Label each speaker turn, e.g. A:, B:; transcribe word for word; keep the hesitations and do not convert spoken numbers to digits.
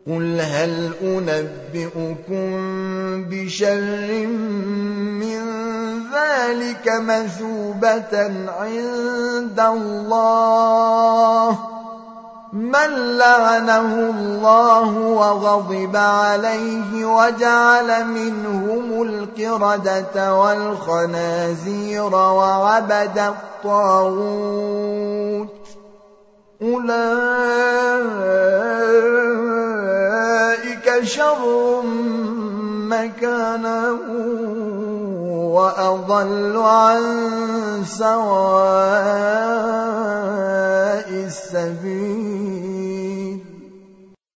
A: قل هل أنبئكم بشر من ذلك مثوبة عند الله من لعنه الله وغضب عليه وجعل منهم القردة والخنازير وعبد الطاغوت أولئك شر مكانا وأضل عن سواء السبيل